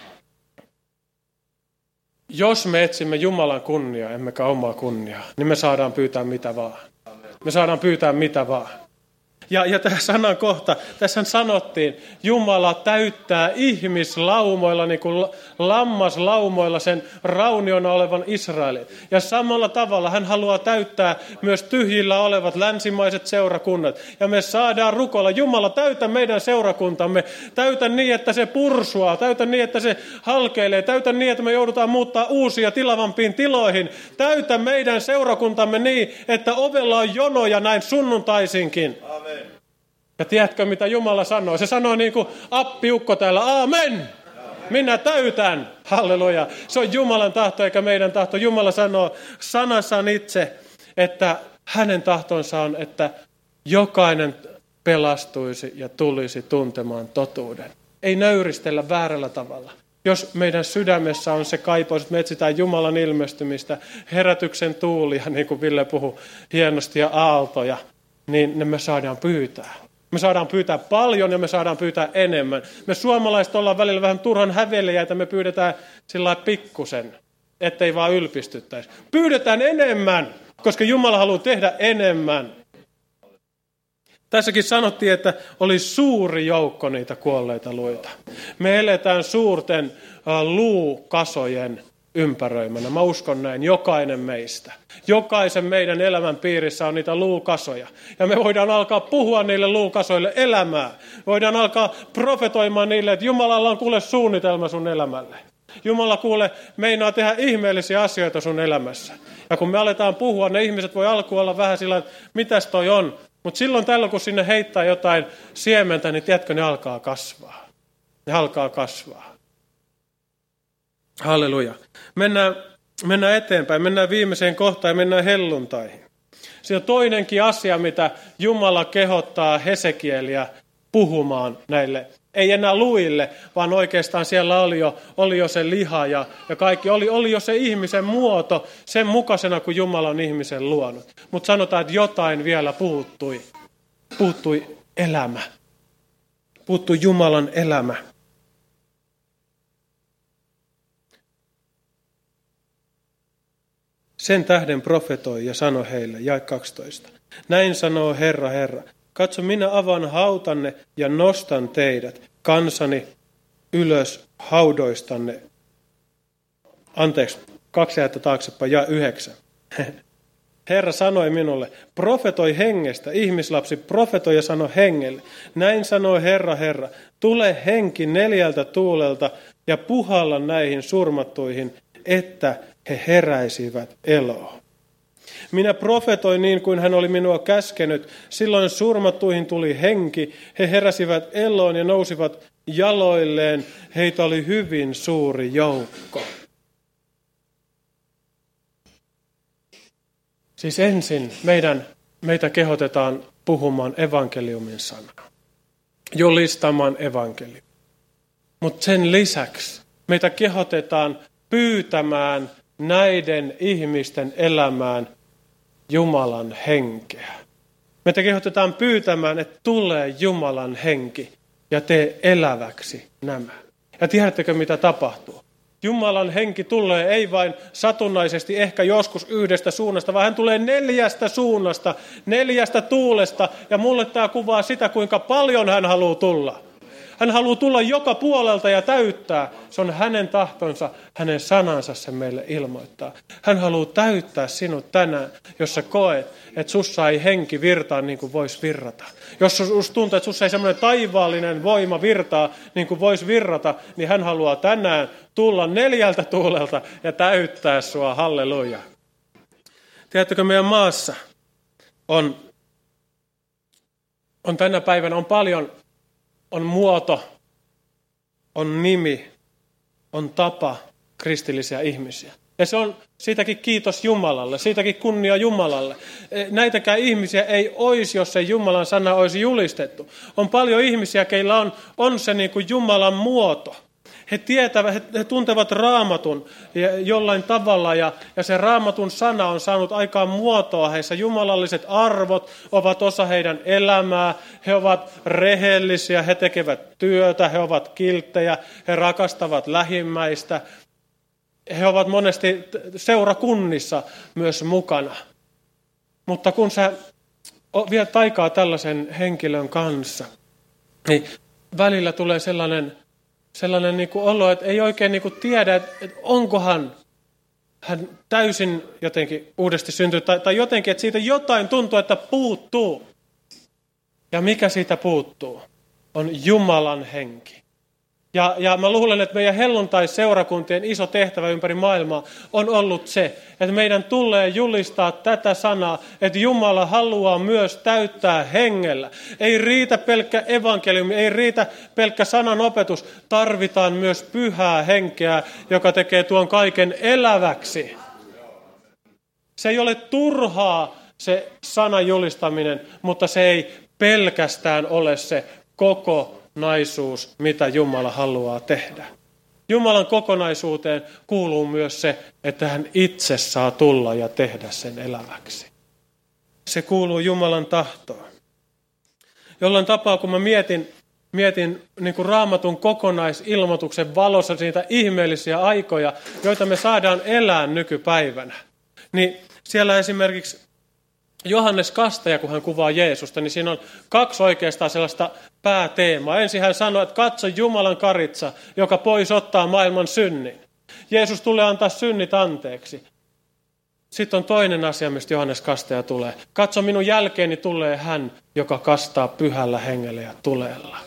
jos me etsimme Jumalan kunniaa, emmekä omaa kunniaa, niin me saadaan pyytää mitä vaan. Me saadaan pyytää mitä vaan. Ja tämä sanan kohta, tässä sanottiin, Jumala täyttää ihmislaumoilla, niin kuin lammaslaumoilla sen rauniona olevan Israelin. Ja samalla tavalla hän haluaa täyttää myös tyhjillä olevat länsimaiset seurakunnat. Ja me saadaan rukoilla, Jumala täytä meidän seurakuntamme, täytä niin, että se pursuaa, täytä niin, että se halkeilee, täytä niin, että me joudutaan muuttaa uusia tilavampiin tiloihin. Täytä meidän seurakuntamme niin, että ovella on jonoja näin sunnuntaisinkin. Amen. Ja tiedätkö, mitä Jumala sanoo? Se sanoo niin kuin appiukko täällä, aamen! Minä täytän, halleluja. Se on Jumalan tahto eikä meidän tahto. Jumala sanoo sanassaan itse, että hänen tahtonsa on, että jokainen pelastuisi ja tulisi tuntemaan totuuden. Ei nöyristellä väärällä tavalla. Jos meidän sydämessä on se kaipaus, että me etsitään Jumalan ilmestymistä, herätyksen tuulia, niin kuin Ville puhui hienosti, ja aaltoja, niin me saadaan pyytää. Me saadaan pyytää paljon ja me saadaan pyytää enemmän. Me suomalaiset ollaan välillä vähän turhan häveliäitä, me pyydetään sillä lailla pikkusen, ettei vaan ylpistyttäisi. Pyydetään enemmän, koska Jumala haluaa tehdä enemmän. Tässäkin sanottiin, että oli suuri joukko niitä kuolleita luita. Me eletään suurten luukasojen ympäröimänä. Mä uskon näin, jokainen meistä. Jokaisen meidän elämän piirissä on niitä luukasoja. Ja me voidaan alkaa puhua niille luukasoille elämää. Voidaan alkaa profetoimaan niille, että Jumalalla on kuule suunnitelma sun elämälle. Jumala kuule meinaa tehdä ihmeellisiä asioita sun elämässä. Ja kun me aletaan puhua, ne ihmiset voi alkuun olla vähän sillä, että mitäs toi on. Mutta silloin tällöin, kun sinne heittää jotain siementä, niin tiedätkö, ne alkaa kasvaa. Ne alkaa kasvaa. Halleluja. Mennään eteenpäin, mennään viimeiseen kohtaan ja mennään helluntaihin. Siinä on toinenkin asia, mitä Jumala kehottaa Hesekieliä puhumaan näille. Ei enää luille, vaan oikeastaan siellä oli jo se liha ja kaikki. Oli jo se ihmisen muoto sen mukaisena, kun Jumala on ihmisen luonut. Mutta sanotaan, että jotain vielä puuttui. Puuttui elämä. Puuttui Jumalan elämä. Sen tähden profetoi ja sanoi heille, jae 12. Näin sanoo Herra, Herra. Katso, minä avaan hautanne ja nostan teidät, kansani, ylös haudoistanne. Anteeksi, 2 jaetta taaksepäin, ja 9. Herra sanoi minulle, profetoi hengestä, ihmislapsi, profetoi ja sano hengelle. Näin sanoo Herra, Herra, tule henki 4 tuulelta ja puhalla näihin surmattuihin, että he heräisivät eloon. Minä profetoin niin kuin hän oli minua käskenyt. Silloin surmattuihin tuli henki. He heräsivät eloon ja nousivat jaloilleen. Heitä oli hyvin suuri joukko. Siis ensin meitä kehotetaan puhumaan evankeliumin sanaa. Julistamaan evankeliumia. Mutta sen lisäksi meitä kehotetaan pyytämään näiden ihmisten elämään Jumalan henkeä. Meitä kehotetaan pyytämään, että tulee Jumalan henki ja tee eläväksi nämä. Ja tiedättekö, mitä tapahtuu? Jumalan henki tulee ei vain satunnaisesti ehkä joskus yhdestä suunnasta, vaan hän tulee 4 suunnasta, 4 tuulesta. Ja mulle tämä kuvaa sitä, kuinka paljon hän haluaa tulla. Hän haluaa tulla joka puolelta ja täyttää. Se on hänen tahtonsa, hänen sanansa se meille ilmoittaa. Hän haluaa täyttää sinut tänään, jos sä koet, että sussa ei henki virtaa niin kuin voisi virrata. Jos susta tuntuu, että sussa ei semmoinen taivaallinen voima virtaa niin kuin voisi virrata, niin hän haluaa tänään tulla 4 tuulelta ja täyttää sua. Halleluja. Tiedättekö, meidän maassa on tänä päivänä on paljon. On muoto, on nimi, on tapa kristillisiä ihmisiä. Ja se on siitäkin kiitos Jumalalle, siitäkin kunnia Jumalalle. Näitäkään ihmisiä ei olisi, jos ei Jumalan sana olisi julistettu. On paljon ihmisiä, keillä on se niin kuin Jumalan muoto. He tietävät, he tuntevat Raamatun jollain tavalla ja se Raamatun sana on saanut aikaan muotoa heissä. Jumalalliset arvot ovat osa heidän elämää. He ovat rehellisiä, he tekevät työtä, he ovat kilttejä, he rakastavat lähimmäistä. He ovat monesti seurakunnissa myös mukana. Mutta kun sä viet aikaa tällaisen henkilön kanssa, niin välillä tulee sellainen niin kuin olo, että ei oikein niin kuin tiedä, että onkohan hän täysin jotenkin uudesti syntynyt, tai jotenkin, että siitä jotain tuntuu, että puuttuu. Ja mikä siitä puuttuu? On Jumalan henki. Ja mä luulen, että meidän helluntai-seurakuntien iso tehtävä ympäri maailmaa on ollut se, että meidän tulee julistaa tätä sanaa, että Jumala haluaa myös täyttää hengellä. Ei riitä pelkkä evankeliumi, ei riitä pelkkä sanan opetus, tarvitaan myös pyhää henkeä, joka tekee tuon kaiken eläväksi. Se ei ole turhaa se sanan julistaminen, mutta se ei pelkästään ole se kokonaisuus, mitä Jumala haluaa tehdä. Jumalan kokonaisuuteen kuuluu myös se, että hän itse saa tulla ja tehdä sen eläväksi. Se kuuluu Jumalan tahtoon. Jollain tapaa, kun mä mietin niin kuin Raamatun kokonaisilmoituksen valossa siitä ihmeellisiä aikoja, joita me saadaan elää nykypäivänä, niin siellä esimerkiksi Johannes Kastaja, kun hän kuvaa Jeesusta, niin siinä on kaksi oikeastaan sellaista pääteemaa. Ensin hän sanoo, että katso Jumalan karitsa, joka pois ottaa maailman synnin. Jeesus tulee antaa synnit anteeksi. Sitten on toinen asia, mistä Johannes Kastaja tulee. Katso, minun jälkeeni tulee hän, joka kastaa pyhällä hengellä ja tulella.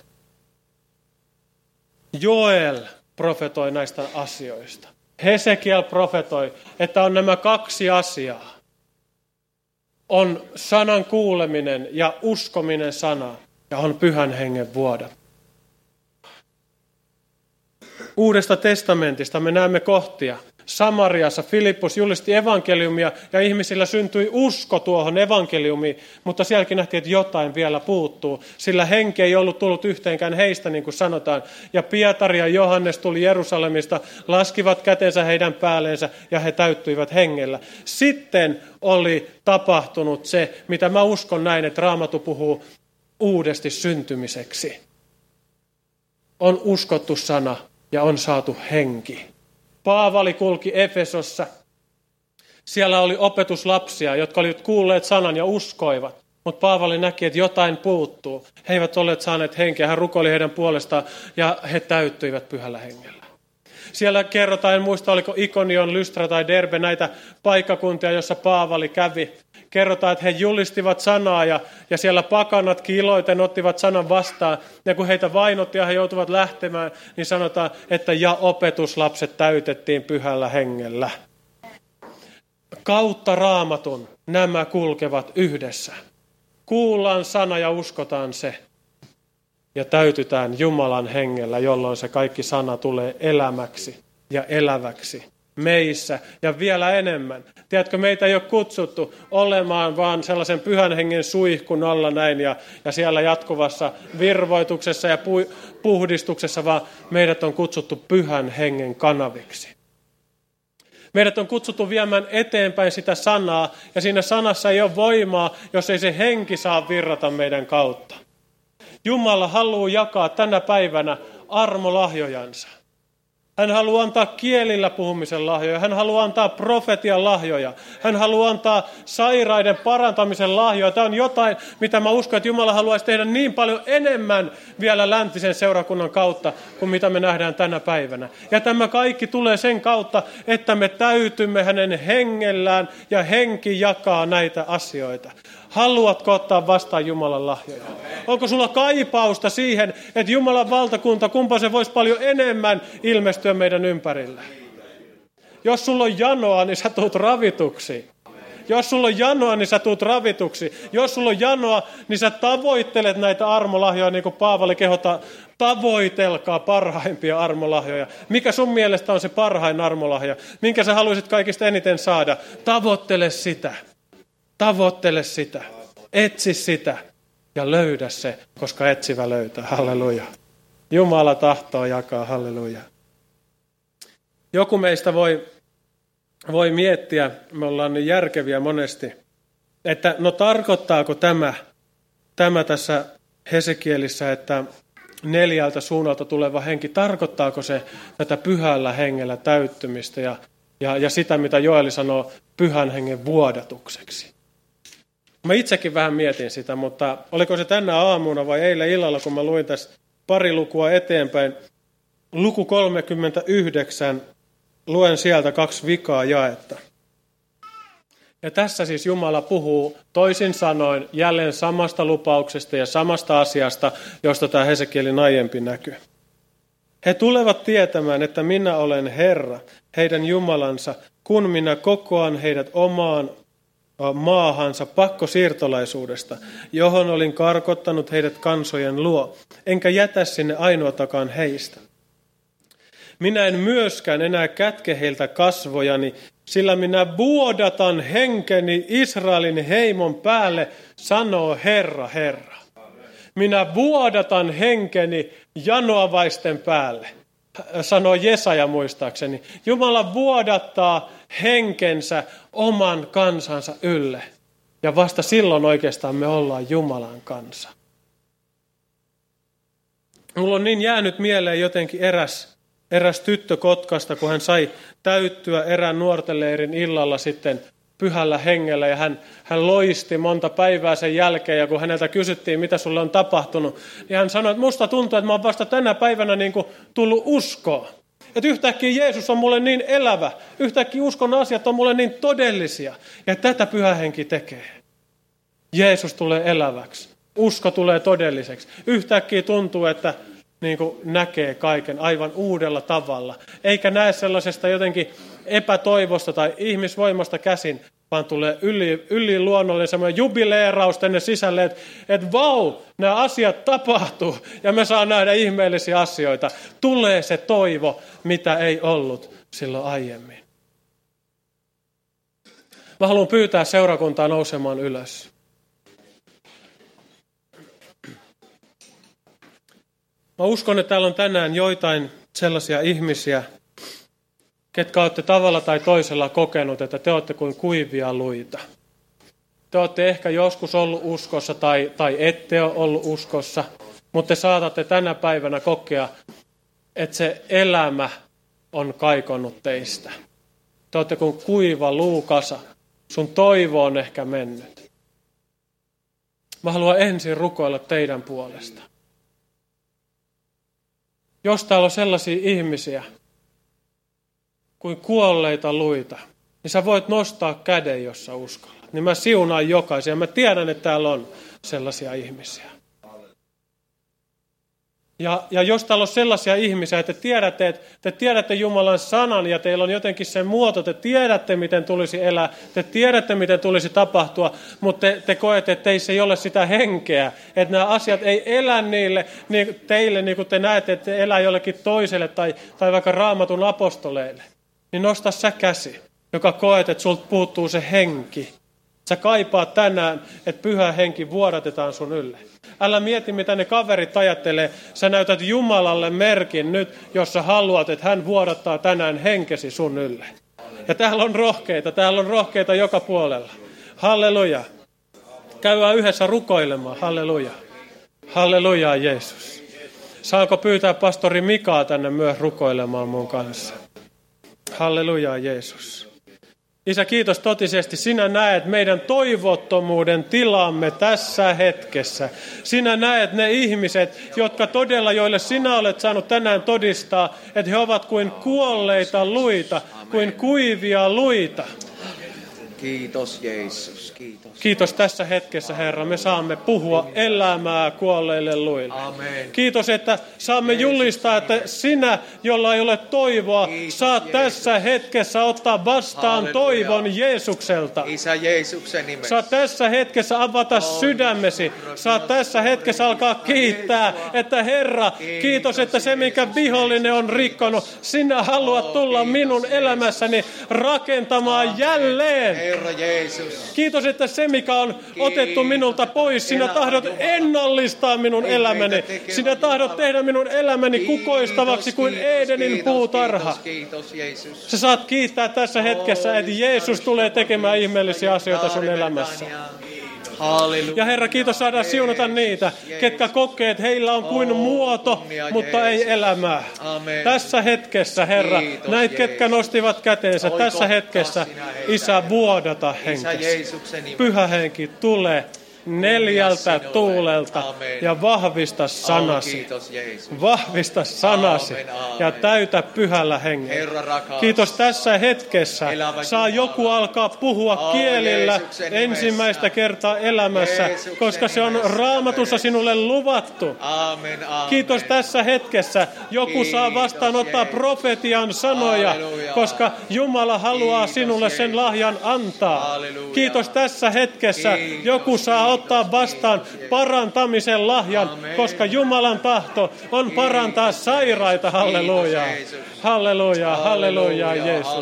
Joel profetoi näistä asioista. Hesekiel profetoi, että on nämä kaksi asiaa. On sanan kuuleminen ja uskominen sanaan, ja on pyhän hengen vuodat. Uudesta testamentista me näemme kohtia. Samariassa Filippus julisti evankeliumia ja ihmisillä syntyi usko tuohon evankeliumiin, mutta sielläkin nähtiin, että jotain vielä puuttuu, sillä henki ei ollut tullut yhteenkään heistä, niin kuin sanotaan. Ja Pietari ja Johannes tuli Jerusalemista, laskivat kätensä heidän päälleensä ja he täyttyivät hengellä. Sitten oli tapahtunut se, mitä mä uskon näin, että Raamattu puhuu uudesti syntymiseksi. On uskottu sana ja on saatu henki. Paavali kulki Efesossa. Siellä oli opetuslapsia, jotka olivat kuulleet sanan ja uskoivat. Mutta Paavali näki, että jotain puuttuu. He eivät olleet saaneet henkeä. Hän rukoili heidän puolestaan ja he täyttyivät pyhällä hengellä. Siellä kerrotaan, en muista oliko Ikonion, Lystra tai Derbe, näitä paikkakuntia, joissa Paavali kävi. Kerrotaan, että he julistivat sanaa ja siellä pakanatkin iloiten ottivat sanan vastaan. Ja kun heitä vainottiin ja he joutuvat lähtemään, niin sanotaan, että ja opetuslapset täytettiin pyhällä hengellä. Kautta Raamatun nämä kulkevat yhdessä. Kuullaan sana ja uskotaan se. Ja täytytään Jumalan hengellä, jolloin se kaikki sana tulee elämäksi ja eläväksi meissä ja vielä enemmän. Tiedätkö, meitä ei ole kutsuttu olemaan vaan sellaisen pyhän hengen suihkun alla näin ja siellä jatkuvassa virvoituksessa ja puhdistuksessa, vaan meidät on kutsuttu pyhän hengen kanaviksi. Meidät on kutsuttu viemään eteenpäin sitä sanaa ja siinä sanassa ei ole voimaa, jos ei se henki saa virrata meidän kautta. Jumala haluaa jakaa tänä päivänä armolahjojansa. Hän haluaa antaa kielillä puhumisen lahjoja. Hän haluaa antaa profetian lahjoja. Hän haluaa antaa sairaiden parantamisen lahjoja. Tämä on jotain, mitä mä uskon, että Jumala haluaisi tehdä niin paljon enemmän vielä läntisen seurakunnan kautta, kuin mitä me nähdään tänä päivänä. Ja tämä kaikki tulee sen kautta, että me täytymme hänen hengellään ja henki jakaa näitä asioita. Haluatko ottaa vastaan Jumalan lahjoja? Onko sulla kaipausta siihen, että Jumalan valtakunta, kumpa se voisi paljon enemmän ilmestyä meidän ympärillä? Jos sulla on janoa, niin sä tuut ravituksi. Jos sulla on janoa, niin sä tuut ravituksi. Jos sulla on janoa, niin sä tavoittelet näitä armolahjoja, niin kuin Paavali kehottaa. Tavoitelkaa parhaimpia armolahjoja. Mikä sun mielestä on se parhain armolahja? Minkä sä haluaisit kaikista eniten saada? Tavoittele sitä. Tavoittele sitä, etsi sitä ja löydä se, koska etsivä löytää. Halleluja. Jumala tahtoo jakaa, halleluja. Joku meistä voi miettiä, me ollaan niin järkeviä monesti, että no tarkoittaako tämä tässä Hesekielissä, että 4 suunnalta tuleva henki, tarkoittaako se tätä pyhällä hengellä täyttymistä ja sitä, mitä Joeli sanoo, pyhän hengen vuodatukseksi? Mä itsekin vähän mietin sitä, mutta oliko se tänä aamuna vai eilen illalla, kun mä luin tässä pari lukua eteenpäin. Luku 39, luen sieltä 2 vikaa jaetta. Ja tässä siis Jumala puhuu toisin sanoen jälleen samasta lupauksesta ja samasta asiasta, josta tämä Hesekielin aiempi näkyy. He tulevat tietämään, että minä olen Herra, heidän Jumalansa, kun minä kokoan heidät omaan maahansa pakkosiirtolaisuudesta, johon olin karkottanut heidät kansojen luo, enkä jätä sinne ainoatakaan heistä. Minä en myöskään enää kätke heiltä kasvojani, sillä minä vuodatan henkeni Israelin heimon päälle, sanoo Herra, Herra. Minä vuodatan henkeni janoavaisten päälle, sanoo Jesaja muistaakseni. Jumala vuodattaa henkensä oman kansansa ylle. Ja vasta silloin oikeastaan me ollaan Jumalan kansa. Mulla on niin jäänyt mieleen jotenkin eräs tyttö Kotkasta, kun hän sai täyttyä erään nuortenleirin illalla sitten pyhällä hengellä. Ja hän loisti monta päivää sen jälkeen, ja kun häneltä kysyttiin, mitä sulle on tapahtunut, niin hän sanoi, että musta tuntuu, että mä oon vasta tänä päivänä niin kuin tullut uskoon. Että yhtäkkiä Jeesus on mulle niin elävä, yhtäkkiä uskon asiat on mulle niin todellisia. Ja tätä pyhä henki tekee. Jeesus tulee eläväksi, usko tulee todelliseksi. Yhtäkkiä tuntuu, että niin kuin näkee kaiken aivan uudella tavalla. Eikä näe sellaisesta jotenkin epätoivosta tai ihmisvoimasta käsin, vaan tulee yliluonnollinen semmoinen jubileeraus tänne sisälle, että vau, nämä asiat tapahtuu ja me saa nähdä ihmeellisiä asioita. Tulee se toivo, mitä ei ollut silloin aiemmin. Mä haluan pyytää seurakuntaa nousemaan ylös. Mä uskon, että täällä on tänään joitain sellaisia ihmisiä, ketkä olette tavalla tai toisella kokenut, että te olette kuin kuivia luita. Te olette ehkä joskus ollut uskossa tai ette ole ollut uskossa, mutta te saatatte tänä päivänä kokea, että se elämä on kaikonnut teistä. Te olette kuin kuiva luukasa. Sun toivo on ehkä mennyt. Mä haluan ensin rukoilla teidän puolesta. Jos täällä on sellaisia ihmisiä kuin kuolleita luita, niin sä voit nostaa käden, jos sä uskallat. Niin mä siunaan jokaisen ja mä tiedän, että täällä on sellaisia ihmisiä. Ja jos täällä on sellaisia ihmisiä, että te tiedätte Jumalan sanan ja teillä on jotenkin se muoto, te tiedätte, miten tulisi elää, te tiedätte, miten tulisi tapahtua, mutta te koette, että teissä ei ole sitä henkeä, että nämä asiat ei elä teille niin kuin te näette, että elää jollekin toiselle tai vaikka Raamatun apostoleille, niin nosta sä käsi, joka koet, että sulta puuttuu se henki. Sä kaipaat tänään, että pyhä henki vuodatetaan sun ylle. Älä mieti, mitä ne kaverit ajattelee. Sä näytät Jumalalle merkin nyt, jos sä haluat, että hän vuodattaa tänään henkesi sun ylle. Ja täällä on rohkeita joka puolella. Halleluja. Käydään yhdessä rukoilemaan. Halleluja. Halleluja, Jeesus. Saanko pyytää pastori Mikaa tänne myös rukoilemaan mun kanssa? Halleluja, Jeesus. Isä, kiitos totisesti. Sinä näet meidän toivottomuuden tilamme tässä hetkessä. Sinä näet ne ihmiset, joille sinä olet saanut tänään todistaa, että he ovat kuin kuolleita luita, kuin kuivia luita. Kiitos Jeesus, kiitos. Kiitos tässä hetkessä, Herra. Me saamme puhua elämää kuolleille luille. Amen. Kiitos, että saamme julistaa, että sinä, jolla ei ole toivoa, saat tässä hetkessä ottaa vastaan toivon Jeesukselta. Isä Jeesuksen nimessä. Saat tässä hetkessä avata sydämesi. Saat tässä hetkessä alkaa kiittää, että Herra, kiitos, että se, minkä vihollinen on rikkonut, sinä haluat tulla minun elämässäni rakentamaan jälleen. Herra Jeesus. Kiitos, että se, mikä on otettu minulta pois, sinä tahdot ennallistaa minun elämäni. Sinä tahdot tehdä minun elämäni kukoistavaksi kuin Edenin puutarha. Kiitos Jeesus. Sä saat kiittää tässä hetkessä, että Jeesus tulee tekemään ihmeellisiä asioita sun elämässä. Ja Herra, kiitos, saadaan siunata niitä, ketkä kokee, että heillä on kuin muoto, mutta ei elämää. Tässä hetkessä, Herra, näitä, ketkä nostivat käteensä, tässä hetkessä, Isä, vuodata henkesi. Pyhä henki, tule 4 tuulelta ja vahvista sanasi. Vahvista sanasi ja täytä pyhällä hengellä. Kiitos, tässä hetkessä saa joku alkaa puhua kielillä ensimmäistä kertaa elämässä, koska se on Raamatussa sinulle luvattu. Kiitos, tässä hetkessä joku saa vastaanottaa profetian sanoja, koska Jumala haluaa sinulle sen lahjan antaa. Kiitos, tässä hetkessä joku saa ottaa vastaan parantamisen lahjan, koska Jumalan tahto on parantaa sairaita. Halleluja. Halleluja. Halleluja, Jeesus.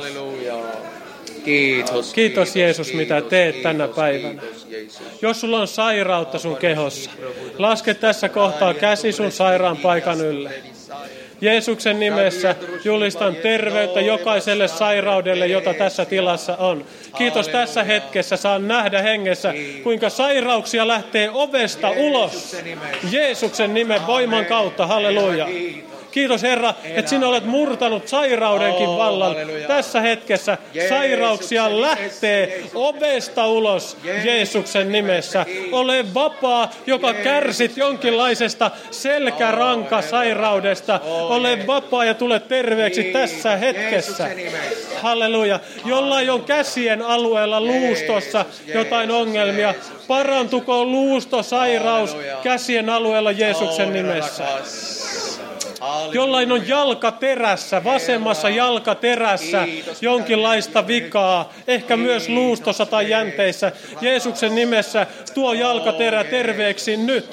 Kiitos Jeesus, mitä teet tänä päivänä. Jos sulla on sairautta sun kehossa, laske tässä kohtaa käsi sun sairaan paikan ylle. Jeesuksen nimessä julistan terveyttä jokaiselle sairaudelle, jota tässä tilassa on. Kiitos, tässä hetkessä saan nähdä hengessä, kuinka sairauksia lähtee ovesta ulos. Jeesuksen nimen voiman kautta, halleluja. Kiitos Herra, että sinä olet murtanut sairaudenkin vallan. Tässä hetkessä sairauksia lähtee ovesta ulos Jeesuksen nimessä. Ole vapaa, joka kärsit jonkinlaisesta selkärankasairaudesta. Ole vapaa ja tule terveeksi tässä hetkessä. Halleluja. Jollain on käsien alueella luustossa jotain ongelmia. Parantuko luustosairaus käsien alueella Jeesuksen nimessä. Jollain on jalkaterässä, vasemmassa jalkaterässä jonkinlaista vikaa, ehkä myös luustossa tai jänteissä. Jeesuksen nimessä tuo jalkaterä terveeksi nyt.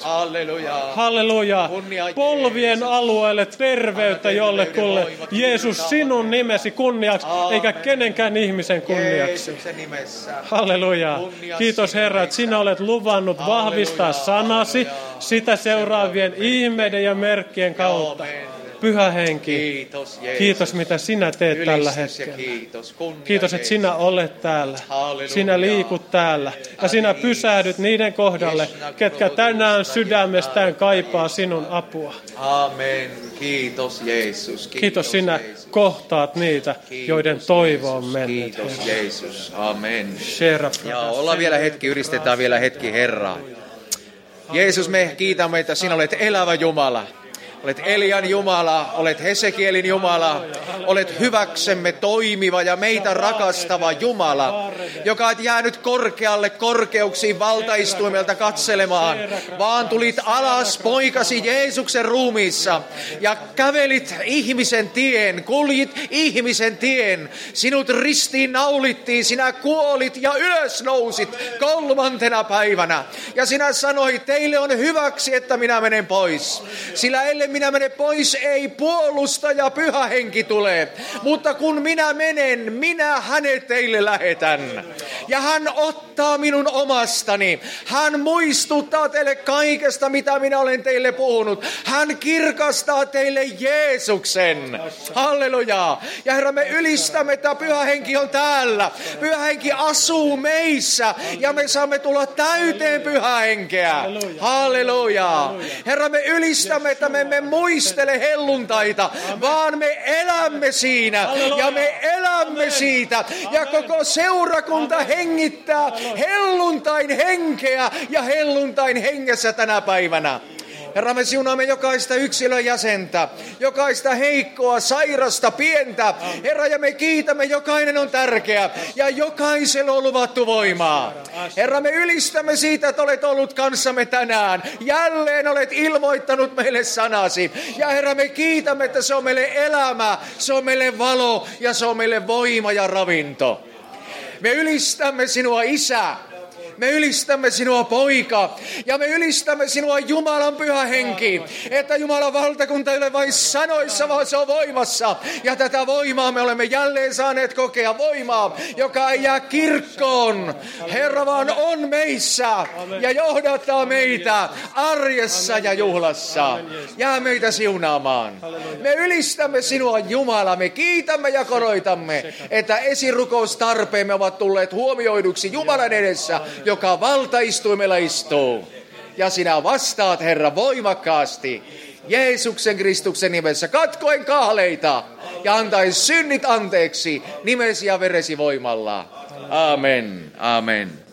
Halleluja. Polvien alueelle terveyttä jollekulle. Jeesus, sinun nimesi kunniaksi, eikä kenenkään ihmisen kunniaksi. Halleluja. Kiitos Herra, että sinä olet luvannut vahvistaa sanasi sitä seuraavien ihmeiden ja merkkien kautta. Pyhä henki, kiitos mitä sinä teet tällä hetkellä. Kiitos, että sinä olet täällä. Sinä liikut täällä ja sinä pysähdyt niiden kohdalle, ketkä tänään sydämestään kaipaa sinun apua. Amen. Kiitos Jeesus. Kiitos, sinä kohtaat niitä, joiden toivo on mennyt. Kiitos Jeesus. Amen. Ja ollaan vielä hetki, ylistetään vielä hetki Herraa. Jeesus, me kiitämme, että sinä olet elävä Jumala. Olet Elian Jumala, olet Hesekielin Jumala, olet hyväksemme toimiva ja meitä rakastava Jumala, joka et jäänyt korkealle korkeuksiin valtaistuimelta katselemaan, vaan tulit alas poikasi Jeesuksen ruumiissa ja kävelit ihmisen tien, kuljit ihmisen tien. Sinut ristiin naulittiin, sinä kuolit ja ylös nousit 3. päivänä. Ja sinä sanoit, teille on hyväksi, että minä menen pois, sillä ellei minä menen pois, ei puolustaja Pyhä Henki tule. Mutta kun minä menen, minä hänet teille lähetän. Ja hän ottaa minun omastani. Hän muistuttaa teille kaikesta, mitä minä olen teille puhunut. Hän kirkastaa teille Jeesuksen. Halleluja. Ja Herra, me ylistämme, että Pyhä Henki on täällä. Pyhä Henki asuu meissä. Ja me saamme tulla täyteen Pyhää Henkeä. Halleluja. Herra, me ylistämme, että me emme muistele helluntaita, vaan me elämme siinä ja me elämme siitä. Ja koko seurakunta hengittää helluntain henkeä ja helluntain hengessä tänä päivänä. Herra, me siunaamme jokaista yksilön jäsentä, jokaista heikkoa, sairasta, pientä. Herra, ja me kiitämme, jokainen on tärkeä ja jokaisella on luvattu voimaa. Herra, me ylistämme siitä, että olet ollut kanssamme tänään. Jälleen olet ilmoittanut meille sanasi. Ja Herra, me kiitämme, että se on meille elämä, se on meille valo ja se on meille voima ja ravinto. Me ylistämme sinua, Isä. Me ylistämme sinua, Poika, ja me ylistämme sinua, Jumalan Pyhä Henki, että Jumalan valtakunta ei ole vain sanoissa, vaan se on voimassa. Ja tätä voimaa me olemme jälleen saaneet kokea, voimaa, joka ei jää kirkkoon, Herra, vaan on meissä ja johdattaa meitä arjessa ja juhlassa. Jää meitä siunaamaan. Me ylistämme sinua, Jumala, me kiitämme ja koroitamme, että esirukoustarpeemme ovat tulleet huomioiduksi Jumalan edessä, joka valtaistuimella istuu. Ja sinä vastaat, Herra, voimakkaasti Jeesuksen Kristuksen nimessä, katkoen kahleita ja antaen synnit anteeksi nimesi ja veresi voimalla. Amen. Amen.